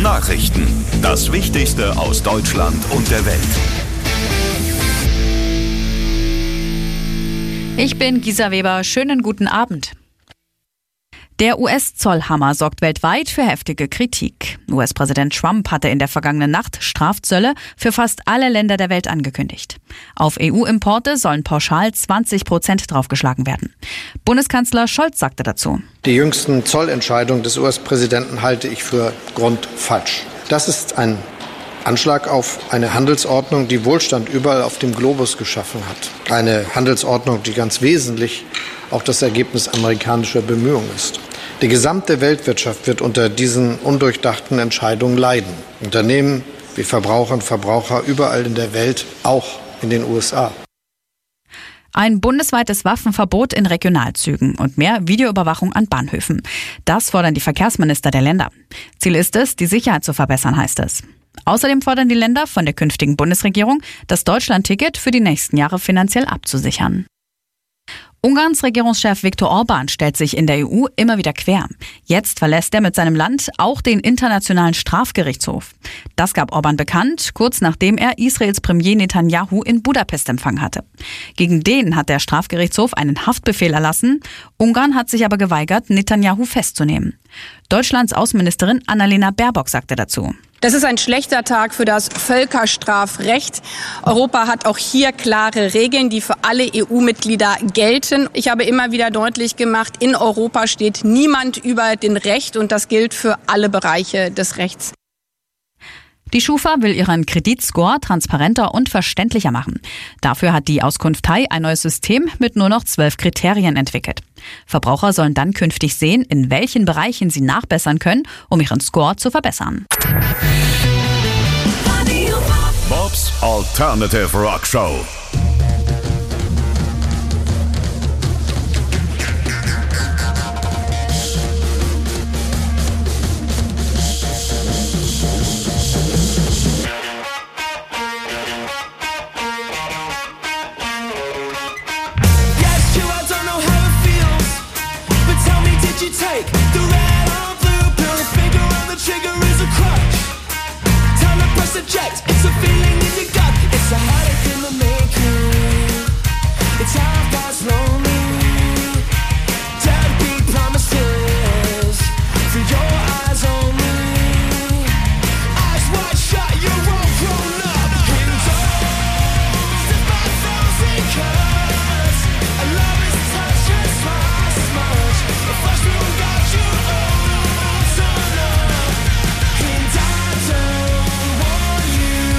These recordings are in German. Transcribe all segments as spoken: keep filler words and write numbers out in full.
Nachrichten. Das Wichtigste aus Deutschland und der Welt. Ich bin Gisa Weber. Schönen guten Abend. Der U S-Zollhammer sorgt weltweit für heftige Kritik. U S-Präsident Trump hatte in der vergangenen Nacht Strafzölle für fast alle Länder der Welt angekündigt. Auf E U-Importe sollen pauschal zwanzig Prozent draufgeschlagen werden. Bundeskanzler Scholz sagte dazu: Die jüngsten Zollentscheidungen des U S-Präsidenten halte ich für grundfalsch. Das ist ein Anschlag auf eine Handelsordnung, die Wohlstand überall auf dem Globus geschaffen hat. Eine Handelsordnung, die ganz wesentlich auch das Ergebnis amerikanischer Bemühungen ist. Die gesamte Weltwirtschaft wird unter diesen undurchdachten Entscheidungen leiden. Unternehmen wie Verbraucher und Verbraucher überall in der Welt, auch in den U S A. Ein bundesweites Waffenverbot in Regionalzügen und mehr Videoüberwachung an Bahnhöfen. Das fordern die Verkehrsminister der Länder. Ziel ist es, die Sicherheit zu verbessern, heißt es. Außerdem fordern die Länder von der künftigen Bundesregierung, das Deutschland-Ticket für die nächsten Jahre finanziell abzusichern. Ungarns Regierungschef Viktor Orbán stellt sich in der E U immer wieder quer. Jetzt verlässt er mit seinem Land auch den Internationalen Strafgerichtshof. Das gab Orbán bekannt, kurz nachdem er Israels Premier Netanyahu in Budapest empfangen hatte. Gegen den hat der Strafgerichtshof einen Haftbefehl erlassen. Ungarn hat sich aber geweigert, Netanyahu festzunehmen. Deutschlands Außenministerin Annalena Baerbock sagte dazu: Das ist ein schlechter Tag für das Völkerstrafrecht. Europa hat auch hier klare Regeln, die für alle E U-Mitglieder gelten. Ich habe immer wieder deutlich gemacht, in Europa steht niemand über dem Recht und das gilt für alle Bereiche des Rechts. Die Schufa will ihren Kreditscore transparenter und verständlicher machen. Dafür hat die Auskunftei ein neues System mit nur noch zwölf Kriterien entwickelt. Verbraucher sollen dann künftig sehen, in welchen Bereichen sie nachbessern können, um ihren Score zu verbessern. Bob's Alternative Rock Show. Take the red on blue pill, finger on the trigger is a crutch. Time to press eject, it's a feeling in your gut. It's a heartache in the making. It's half past lonely. Deadbeat promises through your eyes only. Eyes wide shut, you're all grown up. Indulged in my thousand cuts. A love is touch and smash as much. The first room got you all so love. And I don't want you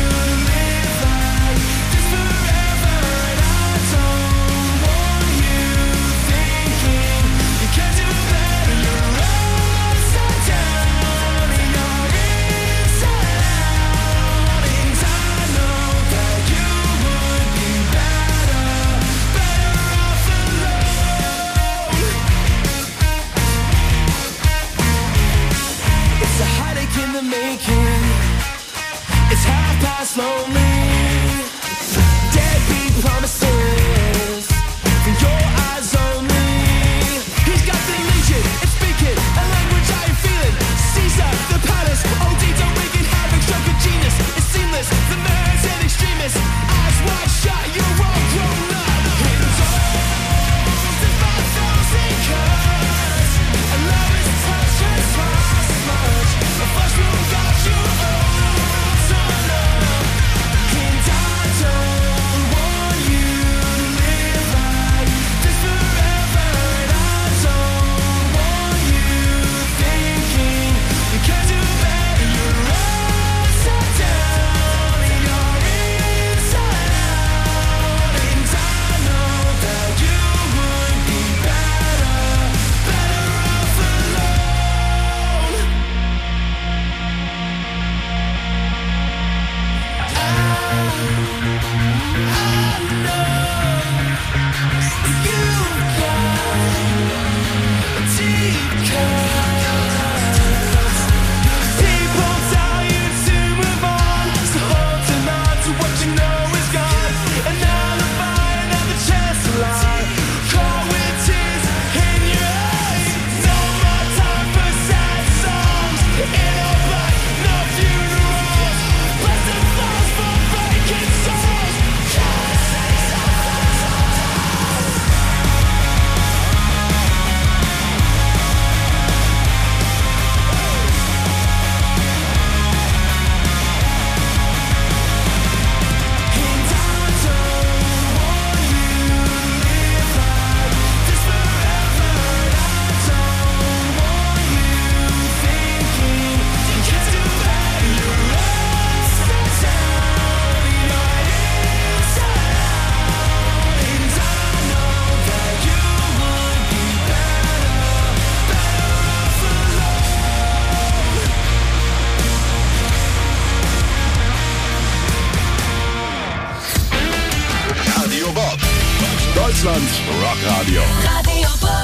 Deutschland Rockradio. Radio Bob.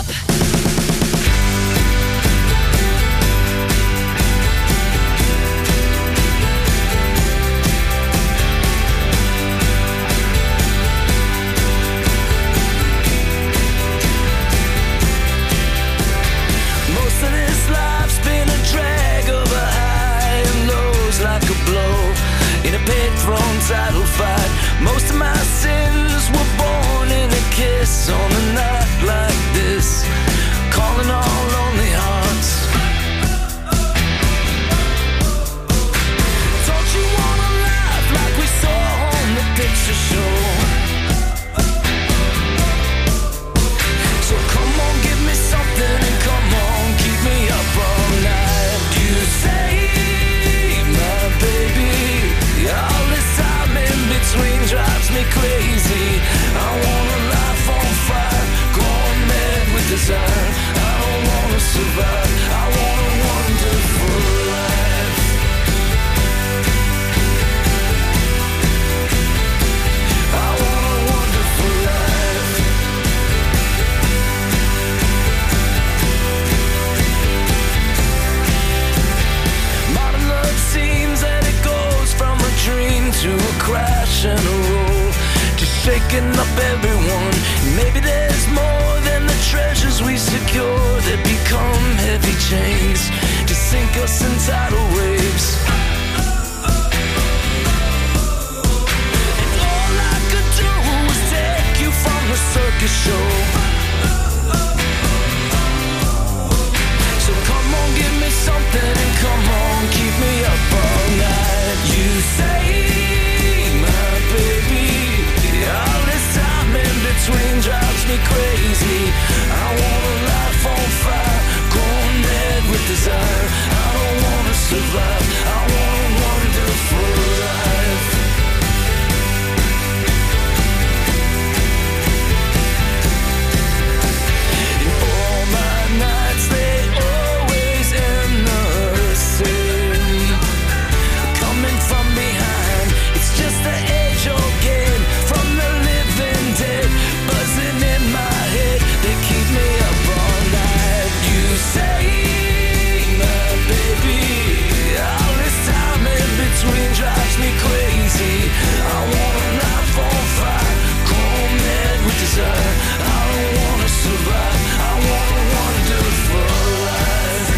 Most of this life's been a drag of a high and lows, like a blow in a pit-thrown title fight. Most of my sins were born in a kiss on a night like this, calling all lonely hearts. Don't you wanna laugh like we saw on the picture show? So come on, give me something and come on, keep me up all night. You say, my baby, all this time in between drives me crazy. I want a life on fire, going mad with desire. I don't wanna survive, I want a wonderful life. I want a wonderful life. Modern love seems that it goes from a dream to a crash and a roll, just shaking up everyone. Maybe there's more than the treasures we secure that become heavy chains to sink us in tidal waves. And all I could do was take you from the circus show. So come on, give me something and come on, keep me up all night. You say, my baby, all this time in between drives me crazy. I want a life on fire, going mad with desire. I don't wanna survive, I want a wonderful life. And all my nights, they always end the same. Coming from behind, it's just the age old game from the living dead, buzzing in my head. They keep me up all night. You say, my baby, all this time in between drives me crazy. I want a life on fire, cold mad with desire. I don't wanna survive, I want a wonderful life.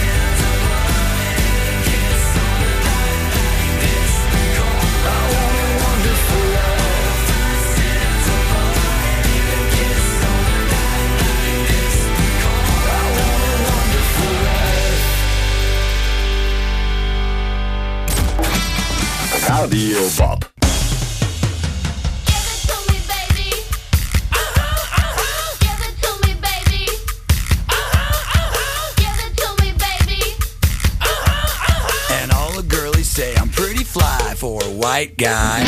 I want a wonderful life. I want a wonderful life. Radio Bob. Give it to me, baby. Uh-huh, uh-huh. Give it to me, baby. Uh-huh, uh-huh. Give it to me, baby. Uh-huh, uh-huh. And all the girlies say I'm pretty fly for a white guy.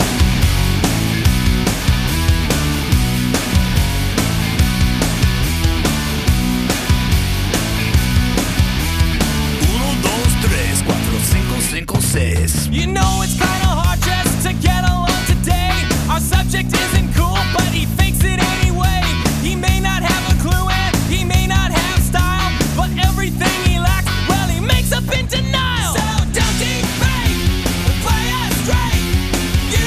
Uno, dos, tres, cuatro, cinco, cinco, seis. You know it's kinda hard just to get along today. Our subject isn't cool, but he fakes it anyway. He may not have a clue and he may not have style, but everything he lacks, well, he makes up in denial. So don't debate, play us straight. You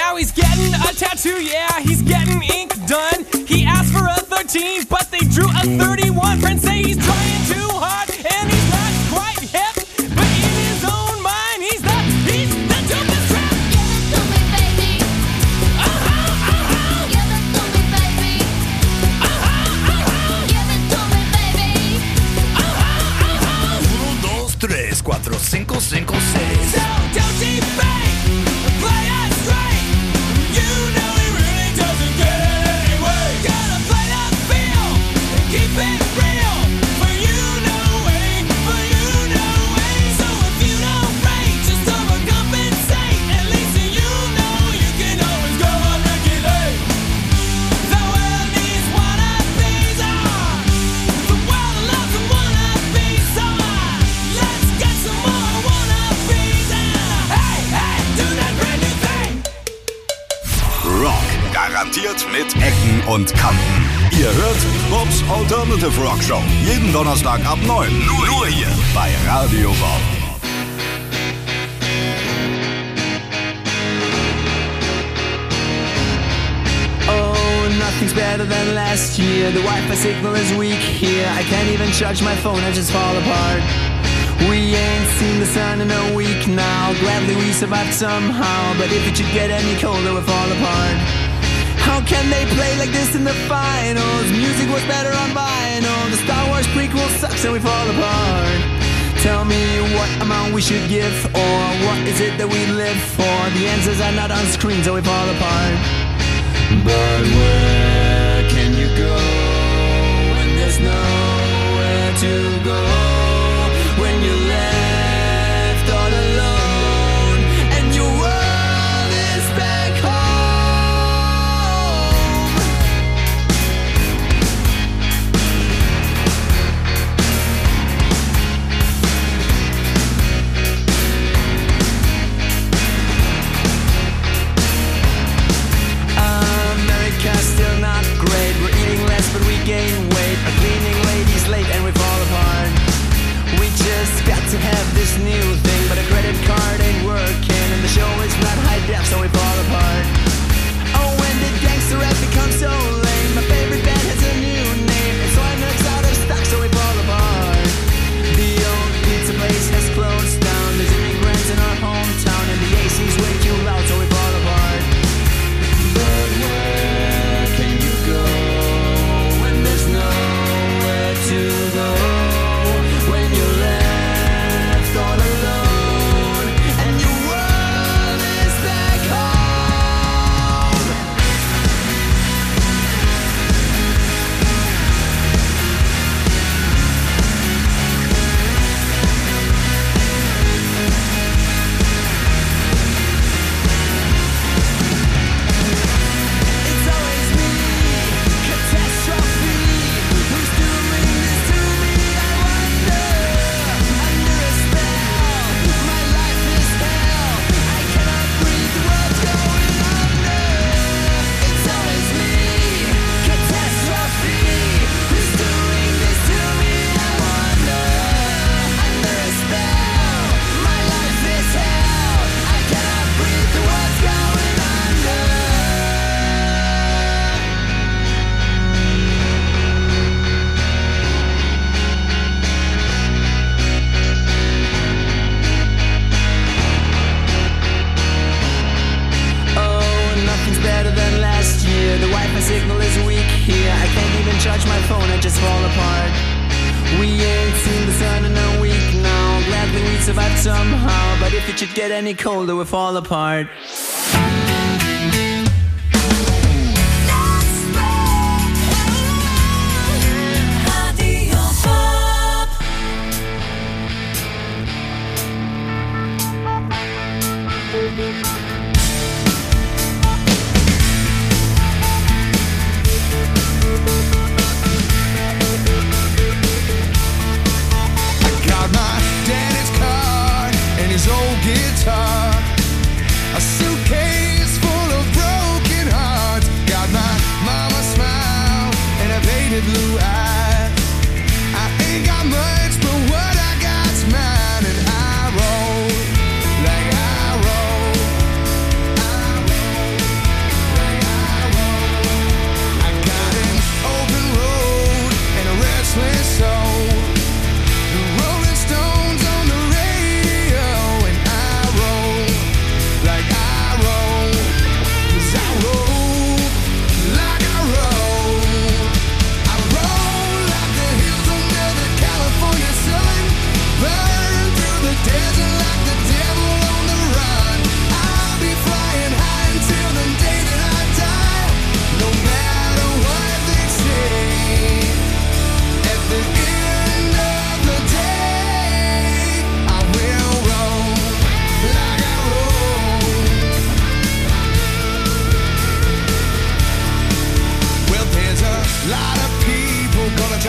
Now he's getting a tattoo, yeah, he's getting ink done. He asked for a thirteen, but they drew a thirty-one. Friends say he's trying too hard, and he's not quite hip. But in his own mind, he's the, he's the dopest rap. Give it to me, baby. Uh-huh, uh-huh, Give it to me, baby. uh-huh, uh-huh, Give it to me, baby. uh-huh, uh-huh. Uno, dos, tres, cuatro, cinco, cinco, seis. So don't debate, play us straight. You know he really doesn't get it anyway. Gotta play the field and keep it real. For you know way, for you know way. So if you don't rate, just overcompensate. At least you know you can always go on regulate. The world needs wannabes, ah. The world loves a wannabe, so ah, let's get some more wannabes and ah, hey, hey, do that brand new thing. Rock. Garantiert mit Ecken und Kanten. Ihr hört Bobs Alternative Rock Show. Jeden Donnerstag ab neun. Nur, nur hier bei Radio Bob. Oh, nothing's better than last year. The Wi-Fi signal is weak here. I can't even charge my phone, I just fall apart. We ain't seen the sun in a week now. Gladly we survived somehow, but if it should get any colder, we'll fall apart. How can they play like this in the finals? Music was better on vinyl. The Star Wars prequel sucks and we fall apart. Tell me what amount we should give, or what is it that we live for? The answers are not on screen, so we fall apart. But where can you go when there's nowhere to go? When you're left all alone and your world is back home. America's still not great. We're eating less but we gain weight. Our cleaning lady's late and we fall apart. We just got to have this new thing, but a credit card ain't working, and the show is not high def, so we fall apart. Oh, when did gangster rap become so lame? My favorite band has a new name, and Soylent's out of stock, so we fall apart. The old pizza place has closed down. There's immigrants in our hometown, and the A C's way too loud, so we fall apart. But where can you go when there's nowhere to go? When you're left all alone and your world is back home. It's always me, catastrophe. Who's doing this to me? I wonder. Under a spell, my life is hell. I cannot breathe. The world's going under. It's always me, catastrophe. Who's doing this to me? I wonder. Under a spell, my life is hell. I cannot breathe. The world's going under. Oh, nothing's better than last year. The Wi-Fi signal is weak here. I can't even charge my phone, I just fall apart. We ain't seen the sun in a week now. Gladly we survived somehow, but if it should get any colder, we'll fall apart. Got my daddy's card and his old guitar, a suit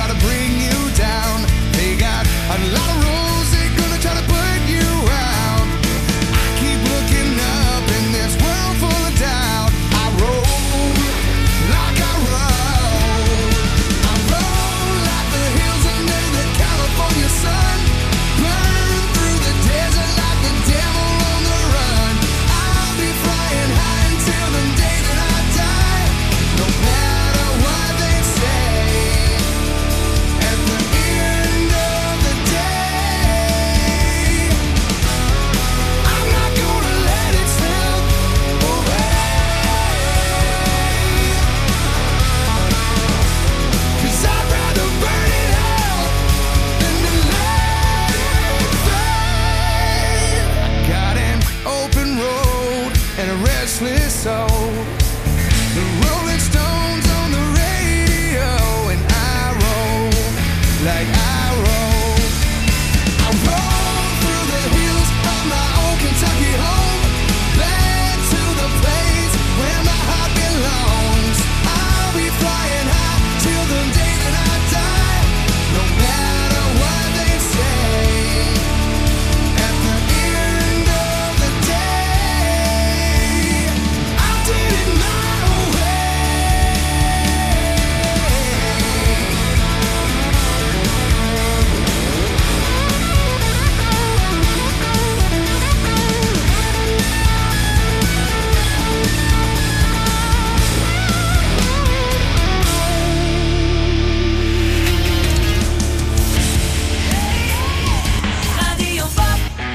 to bring you down. They got a lot of rules, they're gonna try to put you out. I keep looking up in this world full of doubt. I roll like I roll. I roll like the hills under the California sun. Burn through the desert like the devil on the run. I'll be flying high until the day that I die. No matter what they say. At the end of the day, I'm not gonna let it slip away. 'Cause I'd rather burn it out than to let it fade. Got an open road and a restless soul. The Rolling Stones on the radio, and I roll like I roll. I roll through the hills of my old Kentucky home, back to the place where my heart belongs. I'll be flying high till the day that I die. No matter what they say. At the end of the day, I did it my way. Radio Pop.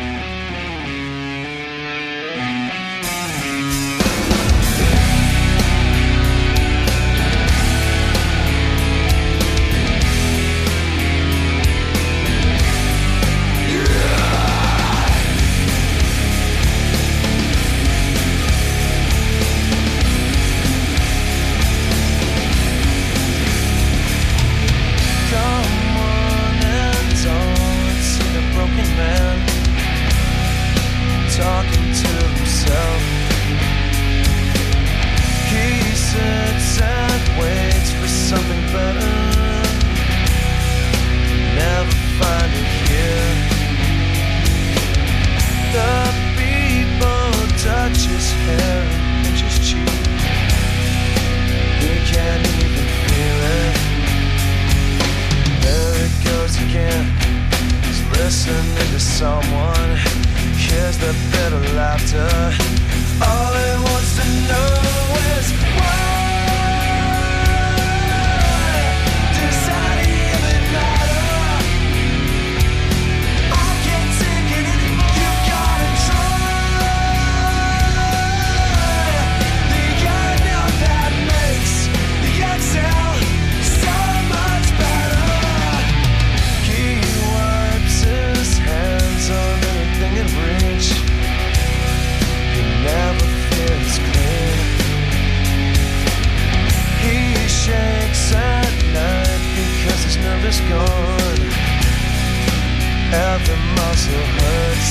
Come on and don't see the broken man talking to himself. He sits and waits for something better. Never find it here. The people touch his hair and pinch his cheek. He can't even feel it. There it goes again. He's listening to someone. Hears the bitter laughter. All he wants to know is why. Does that even matter? I can't take it anymore. You gotta try. The inhale that makes the exhale so much better. He wipes his hands on anything in reach. He never feels clean. He shakes at night because his nerve is gone. Every muscle hurts.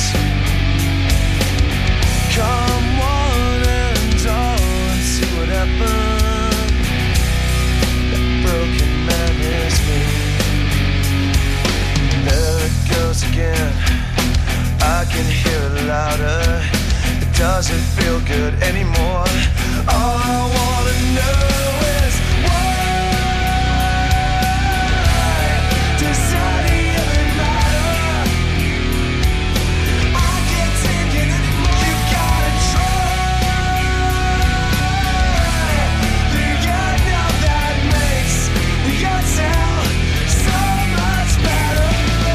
Come on and all and see what happened. That broken man is me. There it goes again. I can hear it louder. It doesn't feel good anymore. All I wanna know is why. Does that even matter? I can't take it anymore. You gotta try. The inhale that makes the exhale so much better.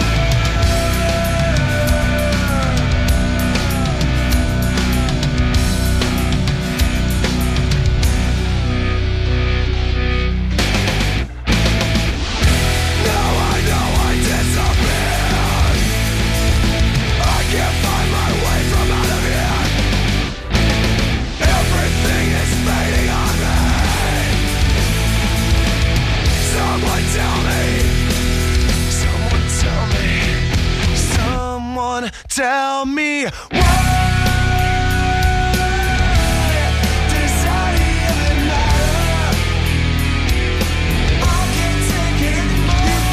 Tell me why. Does that even matter? I can't take it anymore. You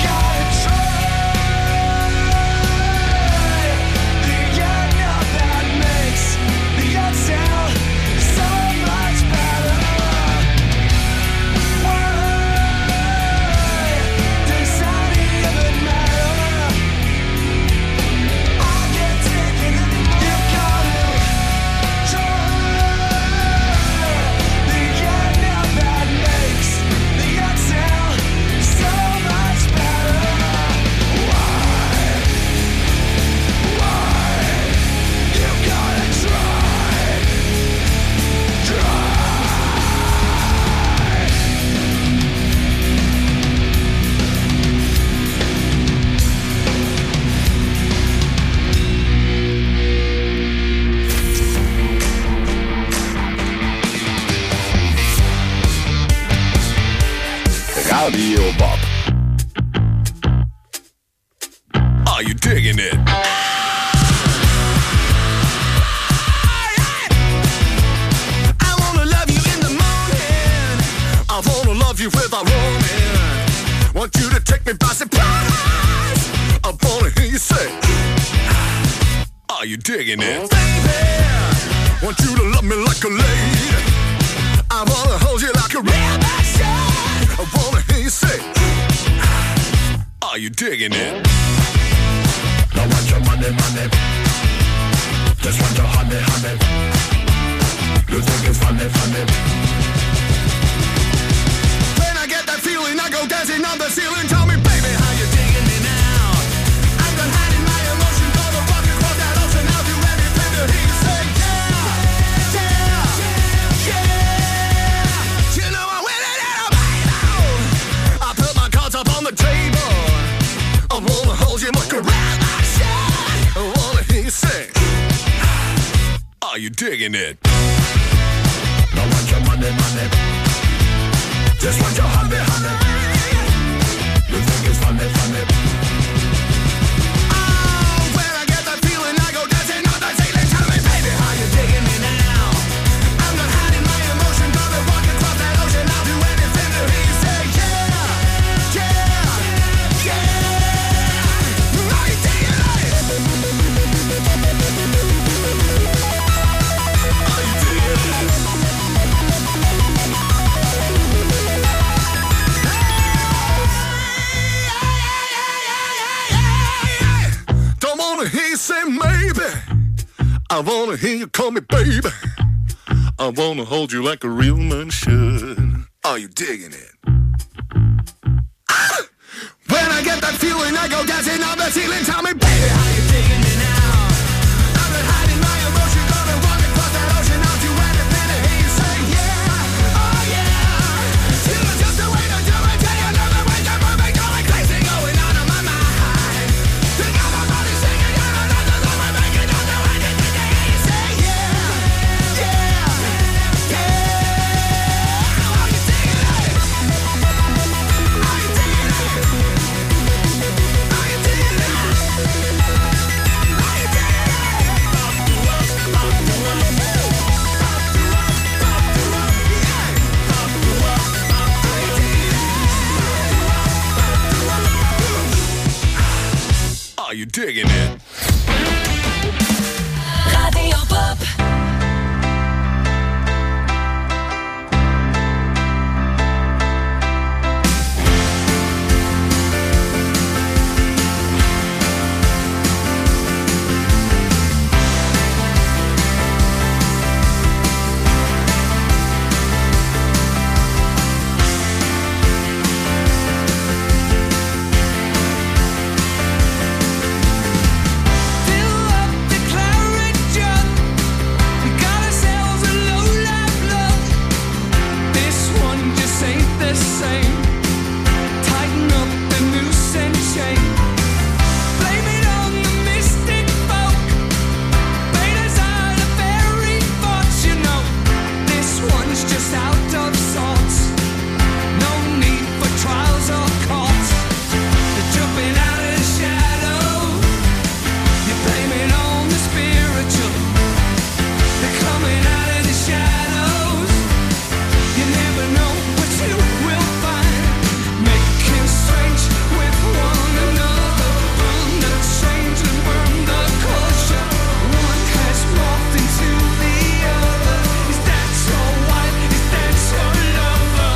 Radio Bob. Are you digging it? I wanna love you in the morning. I wanna love you without warning. Want you to take me by surprise. I wanna hear you say, are you digging it? Baby, want you to love me like a lady. I wanna hold you like a real passion. I wanna hear you say, are you digging it? Don't want your money, money. Just want your honey, honey. You think it's funny, funny. When I get that feeling, I go dancing on the ceiling. Tell me, baby, how you digging me now? I'm done hiding my emotion. Gonna rock across that ocean. I'll do anything to hear you say, yeah, yeah, yeah. You know I'm winning it, I'm baby. I put my cards up on the table. I wanna hold you like a rat. I wanna hear you say, are you digging it? Don't want your money, money. Just want your honey, honey. You think it's funny, funny. Oh, when I get that feeling, I go dancing on the ceiling. Tell me, baby, how you digging me now? I'm not hiding my emotion. Gonna walk across that ocean. I'll do anything to hear you say, yeah, yeah, yeah. Are you digging it? Don't wanna hear you say maybe. I wanna hear you call me baby. I wanna hold you like a real man should. Are you digging it? Ah! When I get that feeling, I go dancing on the ceiling. Tell me, baby, how you digging me now? I'm not hiding my emotion. Gonna walk across that ocean. I'll do anything to hear you say, yeah, oh yeah. You know just the way to do it. Tell you love the way you're moving. Going crazy, going on in my mind. You got my body singing. You know that's the song we're making. Don't do anything to hear you say, yeah, yeah, yeah. Are you digging it? Are you digging it? Are you digging it? Are you digging it? Are you digging it? Radio Bob. Fill up the claret jug. We got ourselves a low-life love. This one just ain't the same. Tighten up the noose and chain. Blame it on the mystic folk. Betas are the very thoughts, you know. This one's just out of sorts. No need for trials or courts. They're jumping out of the shadow. You blame it on the spiritual. They're coming out of the shadows. You never know what you will find. Making strange with one another. Burn the change and burn the culture. One has morphed into the other. Is that your wife? Is that your lover?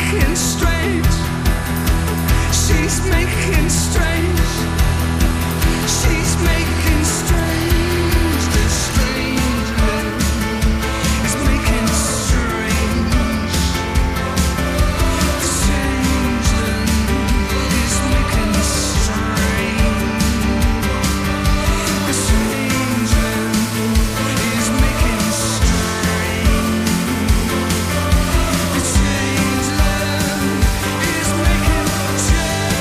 making strange. She's making strange. She's making strange. The strange man is making strange. The strange man is making strange. The strange man is making strange. The strange man is making strange.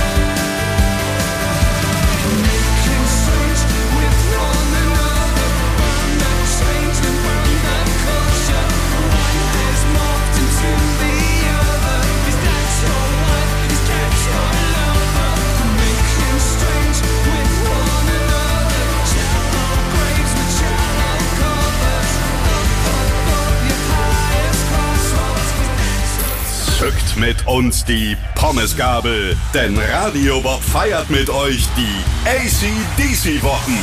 Making strange with one another. One that changed and one that culture. One has morphed into the other. Is that your wife? Is that your lover? Making strange with one another. Shallow graves with shallow covers. Up above your highest crossroads. Zückt mit uns die Pommesgabel, denn Radio Bob feiert mit euch die A C D C-Wochen.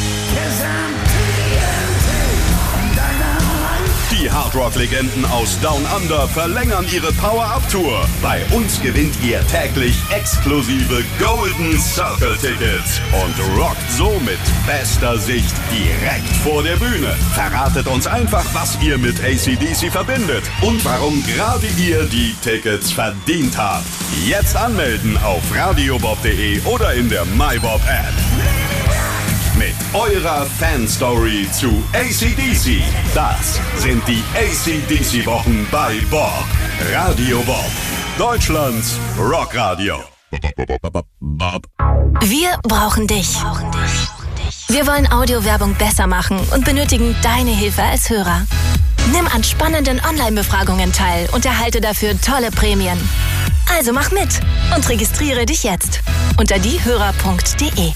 Die Hardrock-Legenden aus Down Under verlängern ihre Power-Up-Tour. Bei uns gewinnt ihr täglich exklusive Golden Circle-Tickets und rockt so mit bester Sicht direkt vor der Bühne. Verratet uns einfach, was ihr mit A C D C verbindet und warum gerade ihr die Tickets verdient habt. Jetzt anmelden auf radiobob punkt de oder in der MyBob-App. Mit eurer Fanstory zu A C D C. Das sind die A C D C-Wochen bei Bob. Radio Bob, Deutschlands Rockradio. Wir brauchen dich. Wir wollen Audiowerbung besser machen und benötigen deine Hilfe als Hörer. Nimm an spannenden Online-Befragungen teil und erhalte dafür tolle Prämien. Also mach mit und registriere dich jetzt unter diehörer punkt de.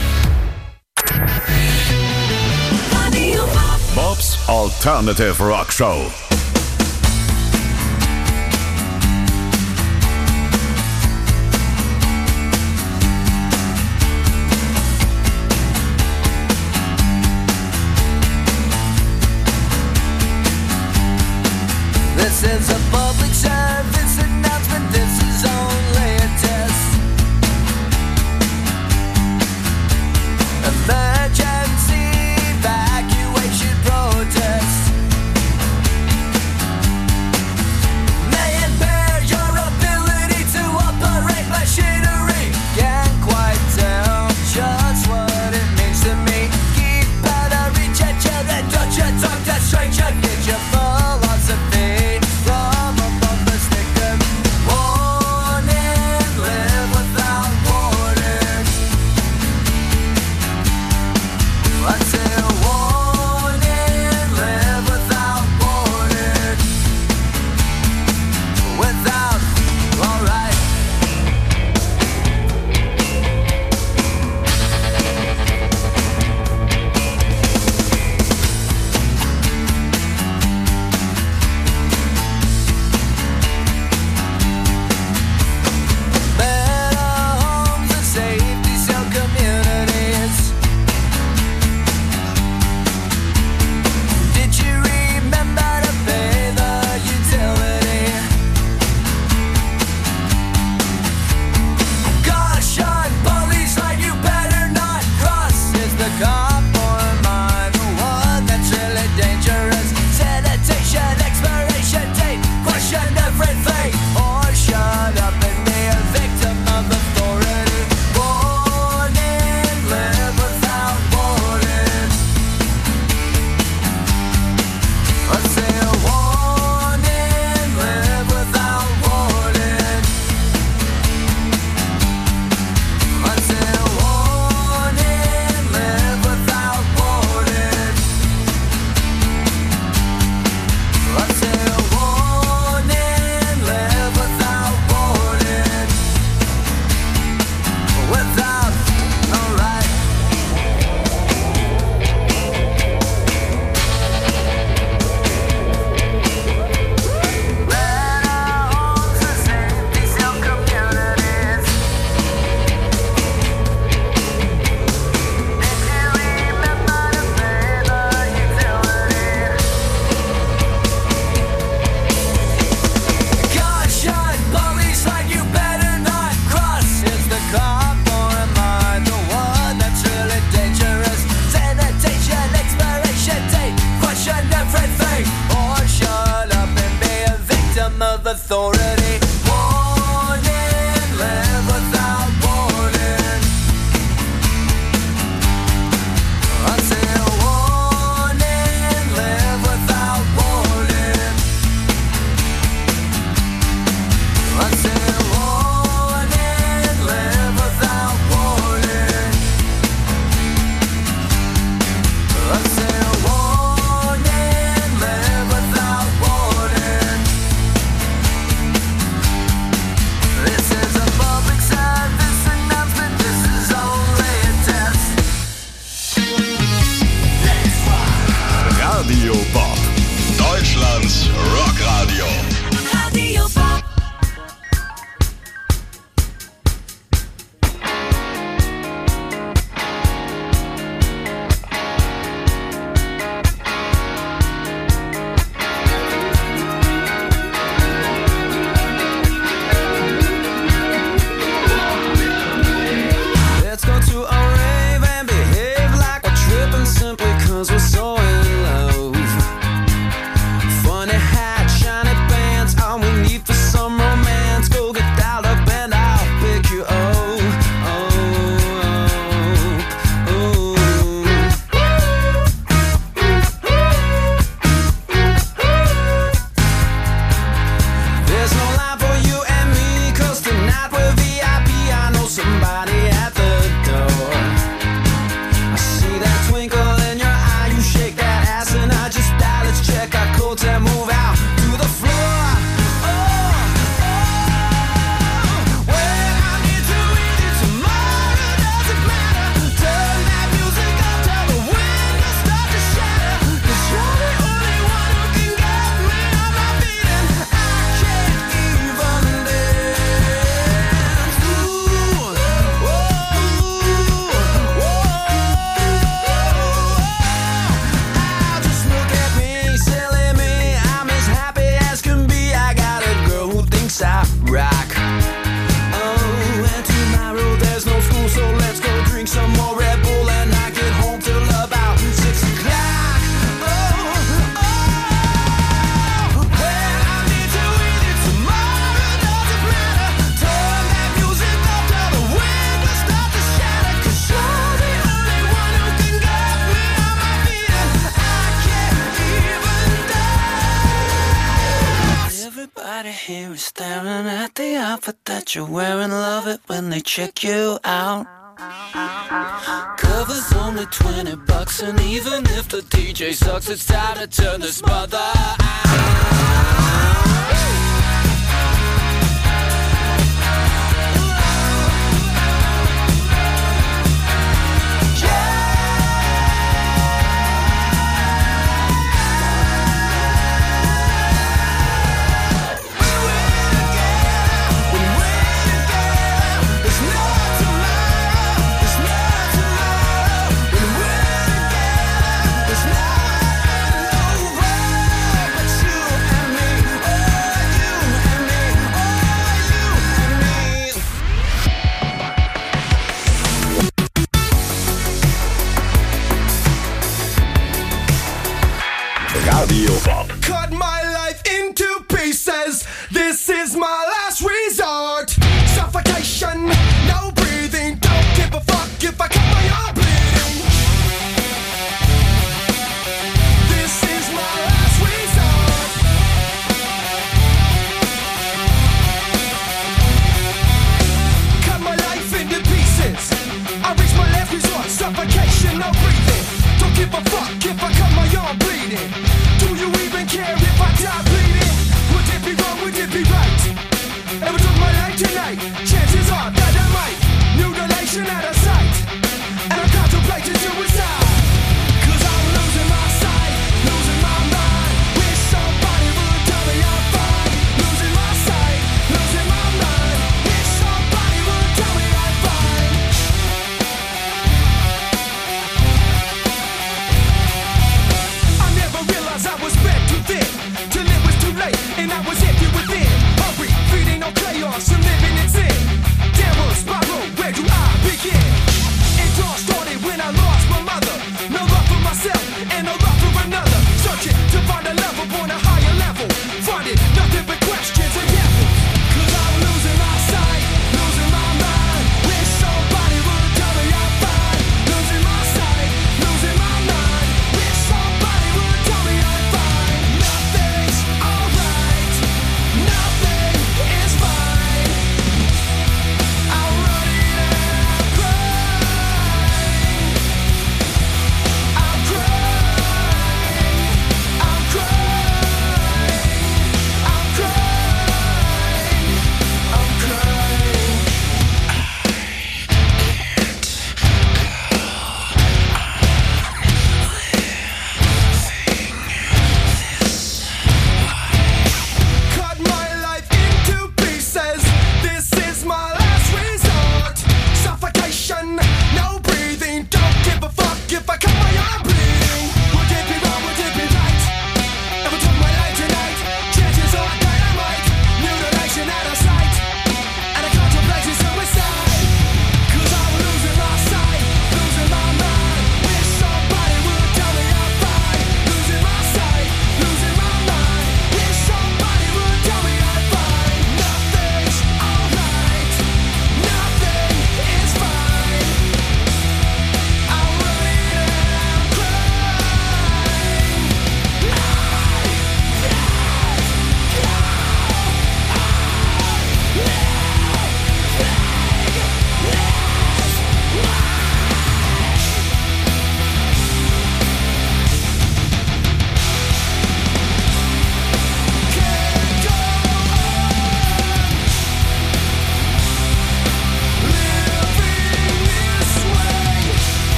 Bobs Alternative Rock Show. This is a public service announcement. This is only a test. Emergency evacuation protest. May impair your ability to operate machinery. Can't quite tell just what it means to me. Keep out of reach at children. Don't you talk to stranger. Get your philosophy. authority. Warning, live without warning. I say warning, live without warning. I say warning, live without warning. I say warning, live without warning. This is a public service announcement, this is only a test. Radio Bob, Deutschlands Rockradio. Radio Bob. Let's go to a rave and behave like we're tripping simply cause we're so in love. Funny hat, shiny pants, all we need for some romance. Go get dialed up and I'll pick you up. Oh, oh, oh. There's no line for you and me, cause tonight we're V I P. I know somebody at the door. I see that twinkle in your eye, you shake that ass and I just die. Let's check our codes and move out to the floor. Oh, oh, well, I need to read it tomorrow, doesn't matter. Turn that music up till the windows start to shatter. Cause you're the only one who can get me on my feet and I can't even dance. Ooh, oh, oh, oh, just look at me, silly me. I'm as happy as can be. I got a girl who thinks I rock. Oh, and tomorrow there's no school, so let's go drink some more Red Bull and not get home till about six o'clock. Oh, oh, well, I need to read it tomorrow, doesn't matter. Turn that music up till the windows start to shatter. Cause you're the only one who can get me on my feet and I can't even dance. Everybody here is staring at the outfit that you're wearing. Love it when they check you out. Cover's only twenty bucks, and even if the D J sucks, it's time to turn this mother out. Radio Bob. Cut my life into pieces. This is my last resort. Suffocation, no breathing. Don't give a fuck if I cut my arm bleeding. This is my last resort. Cut my life into pieces. I reach my last resort. Suffocation, no breathing. Don't give a fuck if I cut my arm bleeding. Do you even care if I die bleeding? Would it be wrong, would it be right? Ever took my life tonight? Chances are that I might. Mutilation out of sight. And I'm contemplating suicide. Cause I'm losing my sight, losing my mind. Wish somebody would tell me I'm fine. Losing my sight, losing my mind. Wish somebody would tell me I'm fine. I never realized I was bent too thin, till it was too late and I was empty within. Hungry, feeding on chaos and living in sin. Downward spiral, where do I begin?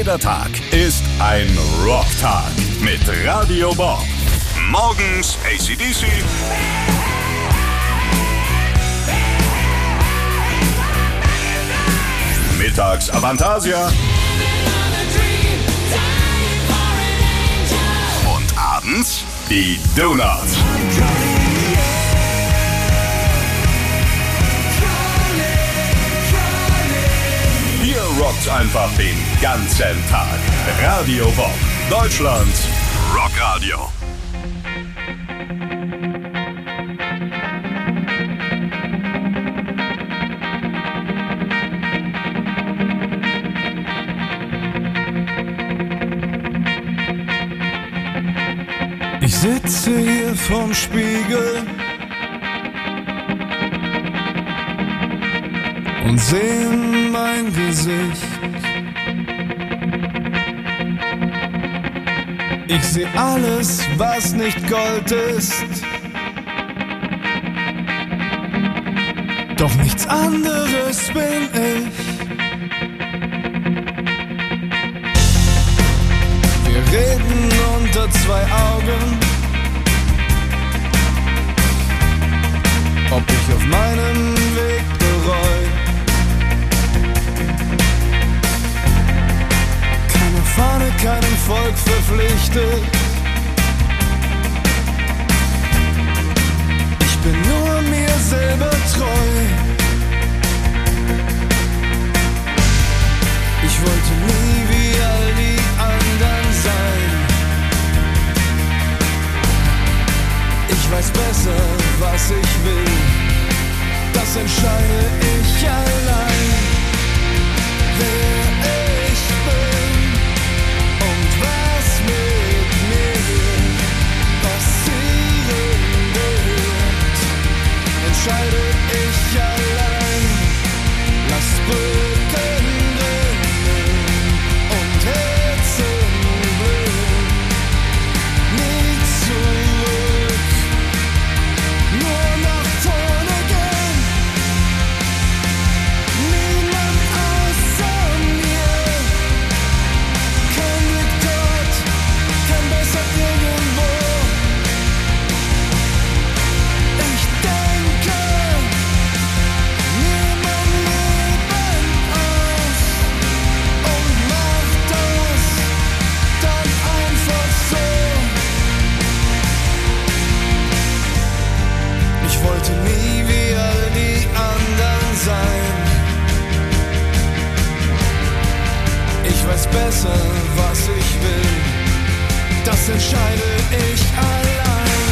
Jeder Tag ist ein Rocktag mit Radio Bob. Morgens A C D C. Mittags Avantasia. Und abends die Donuts. Hier rockt's einfach den ganzen Tag. Radio Bob, Deutschlands Rockradio. Ich sitze hier vorm Spiegel und sehe mein Gesicht. Ich sehe alles, was nicht Gold ist, doch nichts anderes bin ich. Wir reden unter zwei Augen, ob ich auf meinem Weg bereue. Keine Fahne, keinem Volk verpflichtet. Ich bin nur mir selber treu. Ich wollte nie wie all die anderen sein. Ich weiß besser, was ich will. Das entscheide ich allein. Wer ich bin und was mit mir passieren wird, entscheide ich allein. Lass Brücken brennen und Herzen blühen. Nie zurück, nur nach vorne gehen. Niemand außer mir. Kein Glück dort, kein besser irgendwo. Ich denke mir mein Leben aus und mach das dann einfach so. Ich wollte nie wie all die anderen sein. Ich weiß besser, was ich will. Das entscheide ich allein.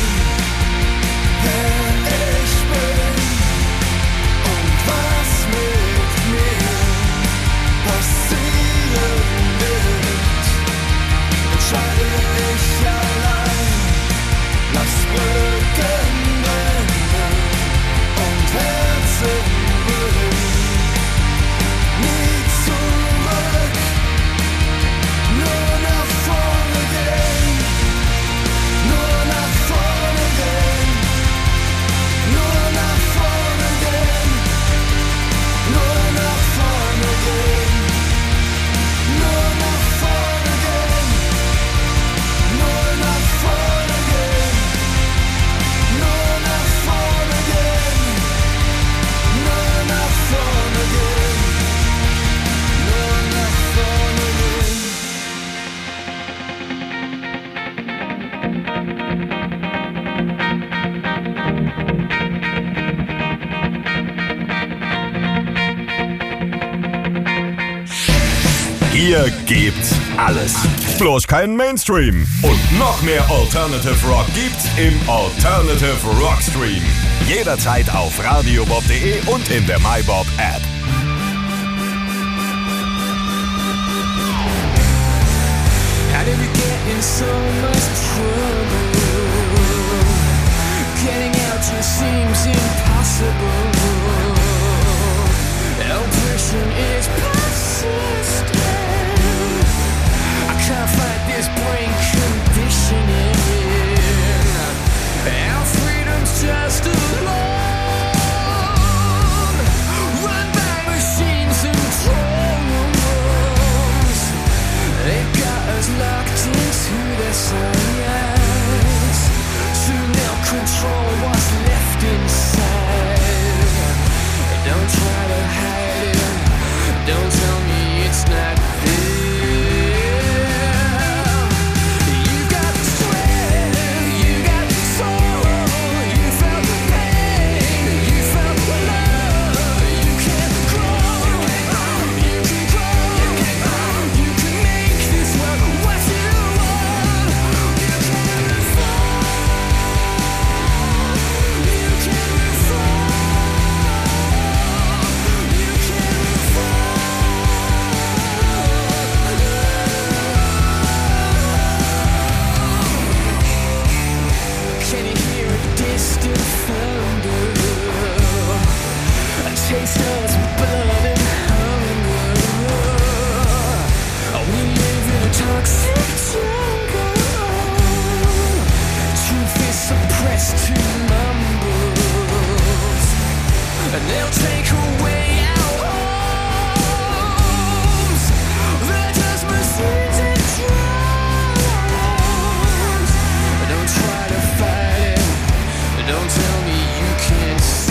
Wer ich bin und was mit mir passieren wird, entscheide ich allein. Lass Brücken brennen und Herzen blühen. Nie zurück, nur nach vorne gehen. Nur nach vorne gehen. Nur nach vorne gehen. Nur nach vorne gehen. Nur nach vorne gehen. Nur nach vorne gehen. Nur nach vorne gehen. Nur nach vorne gehen. Nur nach vorne gehen. Hier gibt's alles. Bloß kein Mainstream. Und noch mehr Alternative Rock gibt's im Alternative Rock Stream. Jederzeit auf radiobob punkt de und in der MyBob App. How did you get in so much trouble? Getting out just seems impossible. Oppression is persistent. I can't fight this brain conditioning. Our freedom's just a loan, run by machines and drones. they'll take away our homes. They're just machines and drones. Don't try to fight it. Don't tell me you can't see.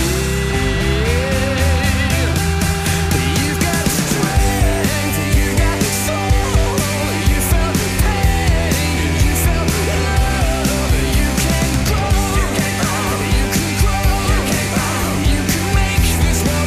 You've got strength, you got the soul. You felt the pain, you felt the love. You can grow, you can grow, you can grow, you can make this world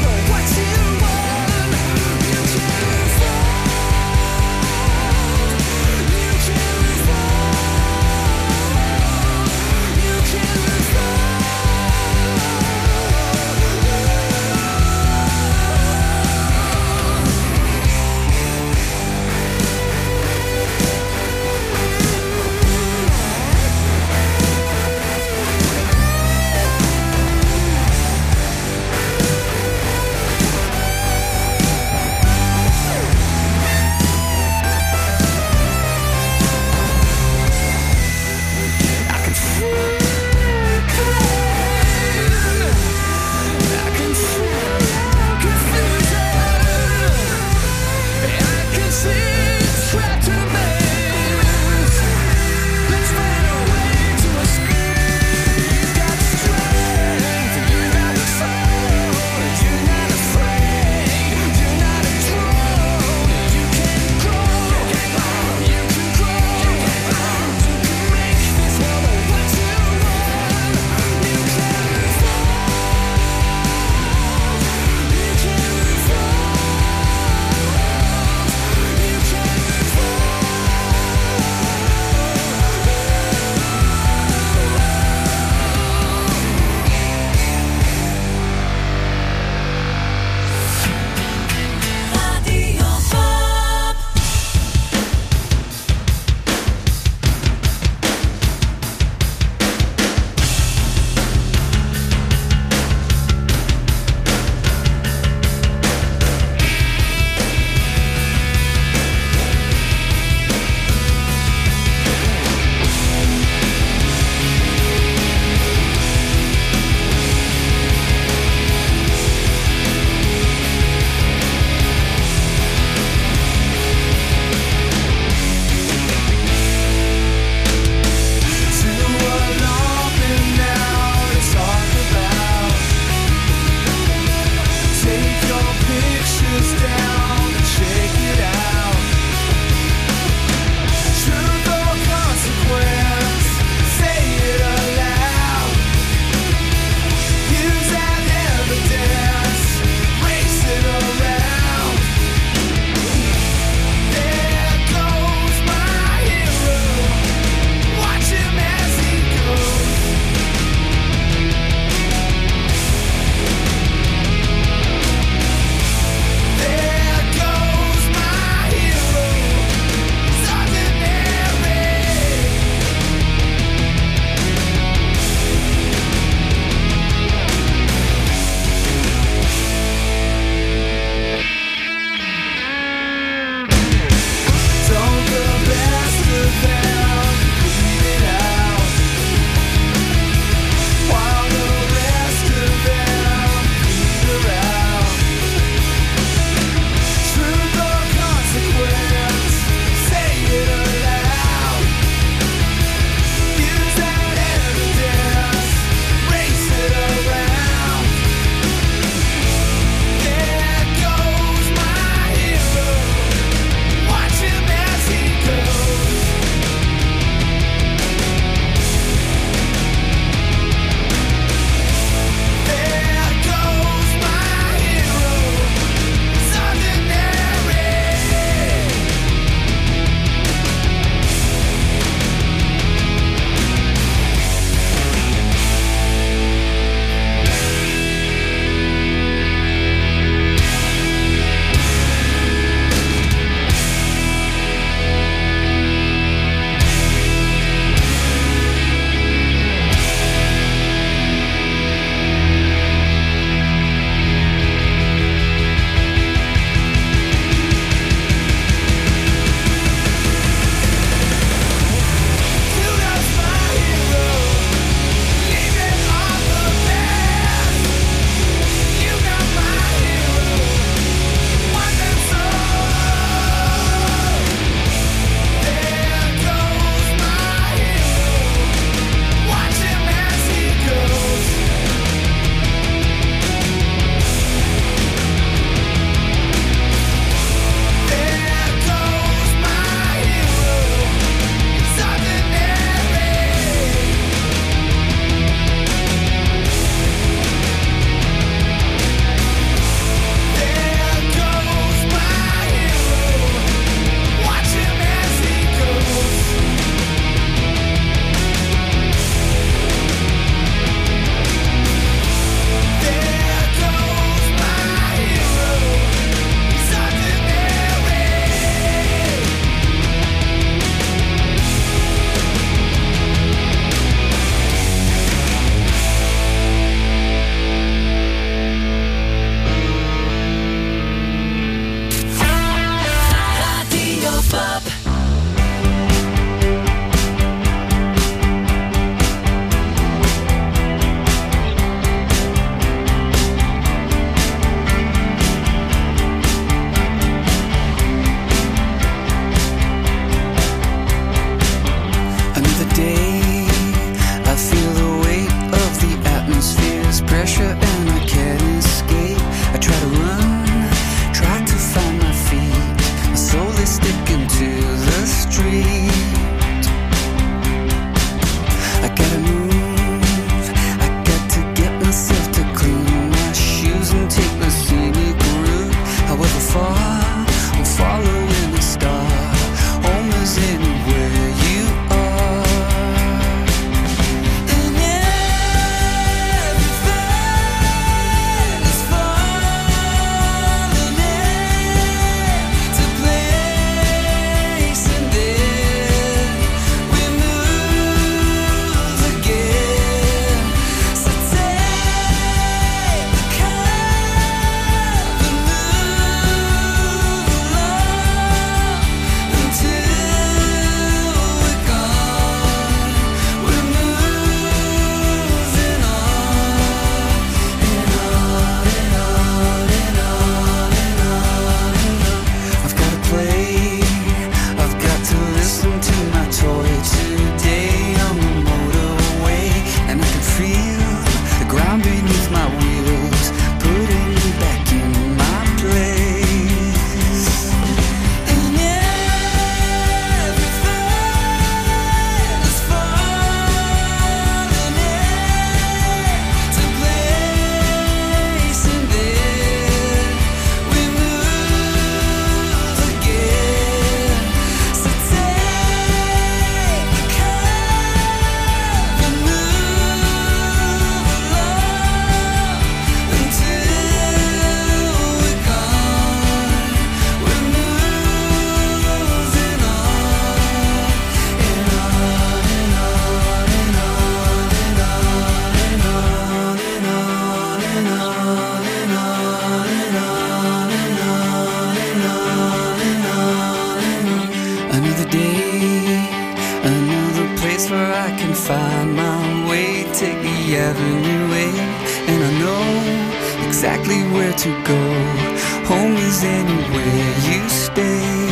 day. Another place where I can find my way. Take the avenue way, and I know exactly where to go. Home is anywhere you stay.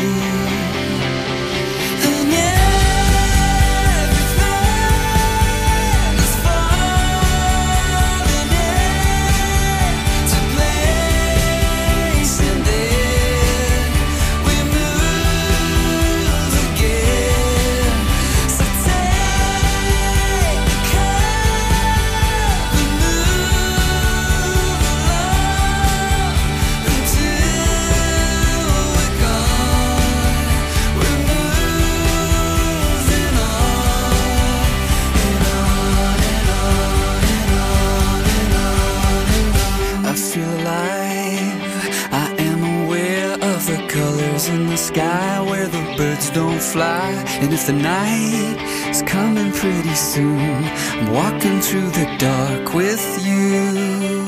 In the sky where the birds don't fly. And if the night is coming pretty soon, I'm walking through the dark with you.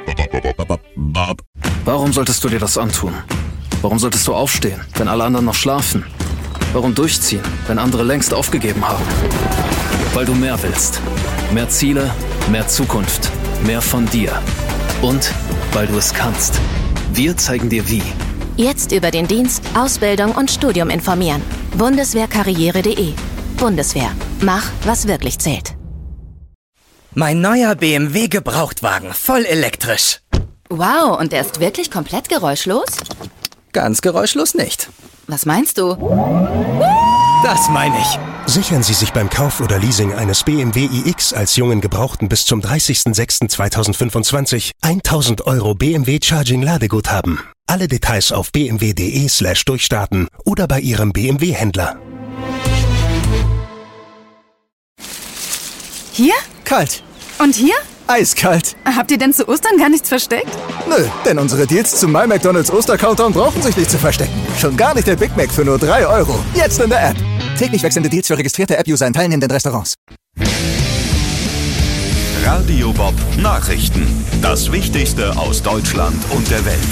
Warum solltest du dir das antun? Warum solltest du aufstehen, wenn alle anderen noch schlafen? Warum durchziehen, wenn andere längst aufgegeben haben? Weil du mehr willst. Mehr Ziele, mehr Zukunft, mehr von dir. Und weil du es kannst. Wir zeigen dir wie. Jetzt über den Dienst, Ausbildung und Studium informieren. Bundeswehrkarriere punkt de. Bundeswehr. Mach, was wirklich zählt. Mein neuer B M W Gebrauchtwagen, voll elektrisch. Wow, und der ist wirklich komplett geräuschlos? Ganz geräuschlos nicht. Was meinst du? Das meine ich. Sichern Sie sich beim Kauf oder Leasing eines B M W iX als jungen Gebrauchten bis zum dreißigsten sechsten zweitausendfünfundzwanzig tausend Euro B M W Charging Ladeguthaben. Alle Details auf b m w punkt de slash durchstarten oder bei Ihrem B M W-Händler. Hier? Kalt. Und hier? Eiskalt. Habt ihr denn zu Ostern gar nichts versteckt? Nö, denn unsere Deals zum My McDonald's Oster-Countdown brauchen sich nicht zu verstecken. Schon gar nicht der Big Mac für nur drei Euro. Jetzt in der App. Täglich wechselnde Deals für registrierte App-User in teilnehmenden Restaurants. Radio Bob Nachrichten. Das Wichtigste aus Deutschland und der Welt.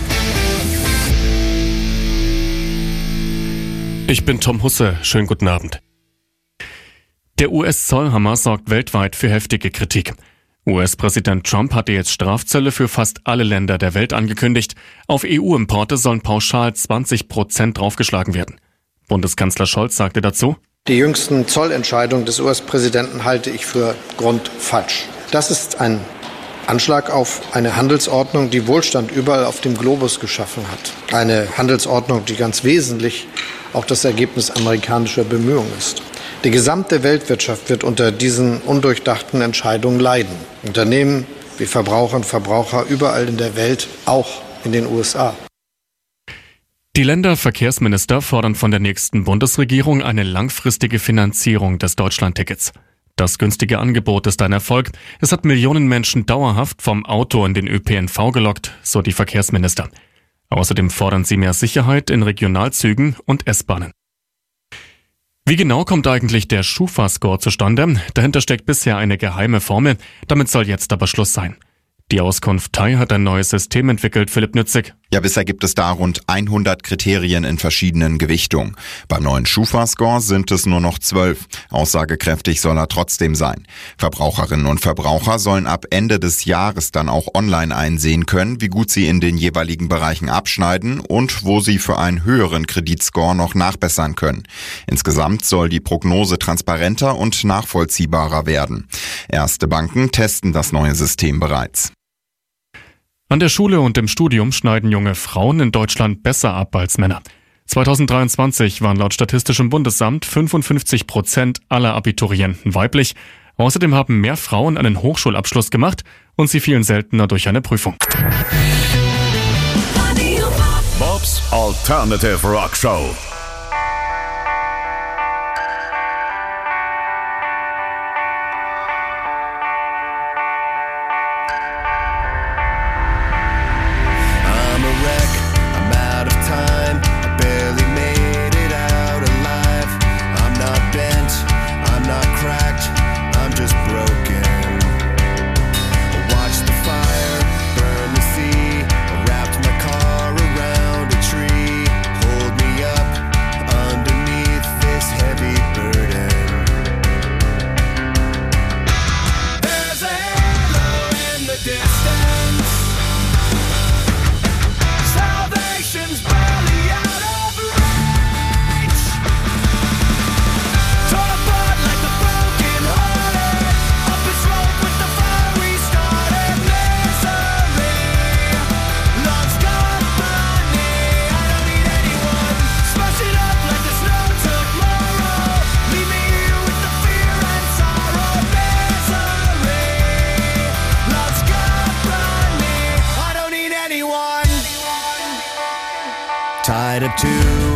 Ich bin Tom Husse. Schönen guten Abend. Der U S-Zollhammer sorgt weltweit für heftige Kritik. U S-Präsident Trump hatte jetzt Strafzölle für fast alle Länder der Welt angekündigt. Auf E U-Importe sollen pauschal zwanzig Prozent draufgeschlagen werden. Bundeskanzler Scholz sagte dazu: Die jüngsten Zollentscheidungen des U S-Präsidenten halte ich für grundfalsch. Das ist ein Anschlag auf eine Handelsordnung, die Wohlstand überall auf dem Globus geschaffen hat. Eine Handelsordnung, die ganz wesentlich auch das Ergebnis amerikanischer Bemühungen ist. Die gesamte Weltwirtschaft wird unter diesen undurchdachten Entscheidungen leiden. Unternehmen wie Verbraucher und Verbraucher überall in der Welt, auch in den U S A. Die Länderverkehrsminister fordern von der nächsten Bundesregierung eine langfristige Finanzierung des Deutschlandtickets. Das günstige Angebot ist ein Erfolg. Es hat Millionen Menschen dauerhaft vom Auto in den Ö P N V gelockt, so die Verkehrsminister. Außerdem fordern sie mehr Sicherheit in Regionalzügen und S-Bahnen. Wie genau kommt eigentlich der Schufa-Score zustande? Dahinter steckt bisher eine geheime Formel. Damit soll jetzt aber Schluss sein. Die Auskunft Thai hat ein neues System entwickelt, Philipp Nützig. Ja, bisher gibt es da rund hundert Kriterien in verschiedenen Gewichtungen. Beim neuen Schufa-Score sind es nur noch zwölf. Aussagekräftig soll er trotzdem sein. Verbraucherinnen und Verbraucher sollen ab Ende des Jahres dann auch online einsehen können, wie gut sie in den jeweiligen Bereichen abschneiden und wo sie für einen höheren Kreditscore noch nachbessern können. Insgesamt soll die Prognose transparenter und nachvollziehbarer werden. Erste Banken testen das neue System bereits. An der Schule und im Studium schneiden junge Frauen in Deutschland besser ab als Männer. zweitausenddreiundzwanzig waren laut Statistischem Bundesamt fünfundfünfzig Prozent aller Abiturienten weiblich. Außerdem haben mehr Frauen einen Hochschulabschluss gemacht und sie fielen seltener durch eine Prüfung. Bobs Alternative Rock Show. Wrapped my car around a tree. Hold me up. too.